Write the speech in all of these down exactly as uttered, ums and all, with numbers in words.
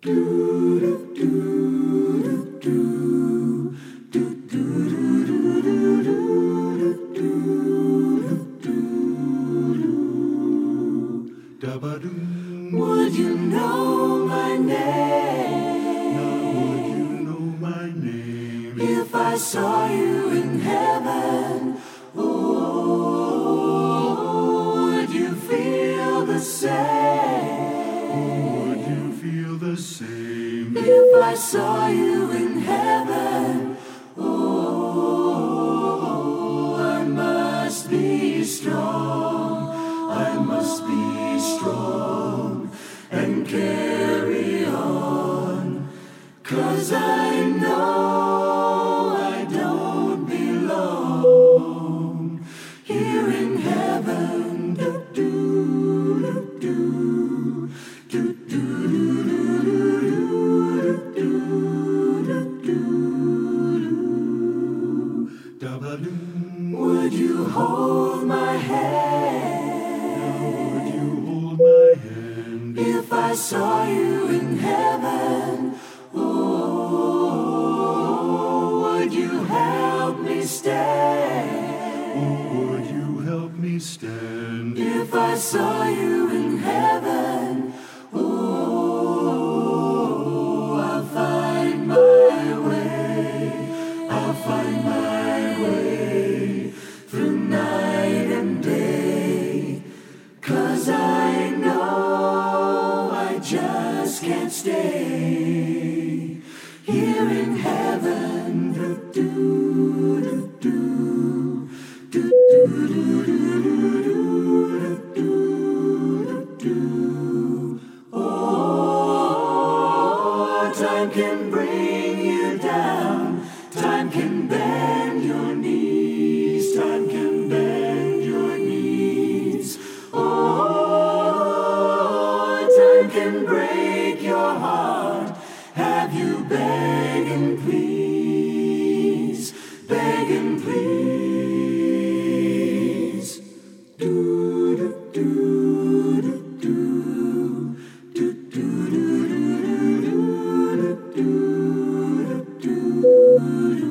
Would you know my name? Now would you know my name? If I saw you in heaven, oh, would you feel the same? Would you feel the same? If I saw you in heaven, oh, I must be strong. I must be strong and carry on, 'cause I know I don't belong here in heaven. Do, do, do, do, do, do, do, do, do. Would you hold my hand? Would you hold my hand? If I saw you in heaven, oh, would you help me stand? Would you help me stand? If I saw you in heaven, oh, I'll find my way. I'll find my way through night and day, 'cause I know I just can't stay here in heaven. Do, do, do, do, do, do, do, do, do. Oh, time can bring you down. Time can bend your knees. Time can bend your knees. Oh, time can break your heart. Have you begging, please, begging, please? Do, do, do, do, do, do, do, do, do, do, do.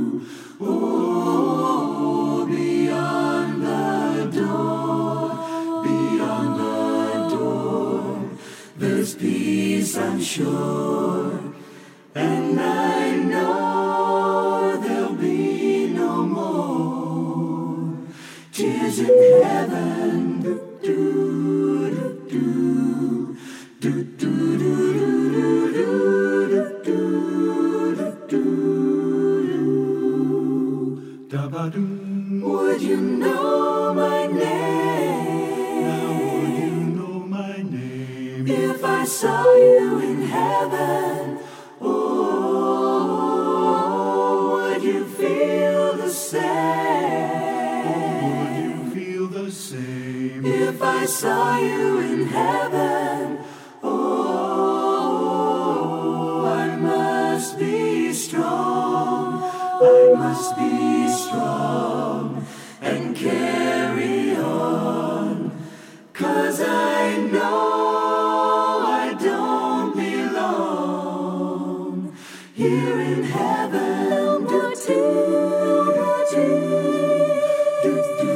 Oh, beyond the door, beyond the door, there's peace, I'm sure, and I know there'll be no more tears in heaven. Do, do, do, do, do, do, do, do, do, do, do. Would you know my name? Now would you know my name? If I saw you in heaven, oh, would you feel the same? Would you feel the same? If I saw you in heaven, oh, I must be strong. I must be strong and carry on, 'cause I know I don't belong here in heaven. Do, do, do, do, do,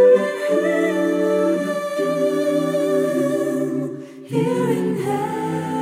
do, here in heaven.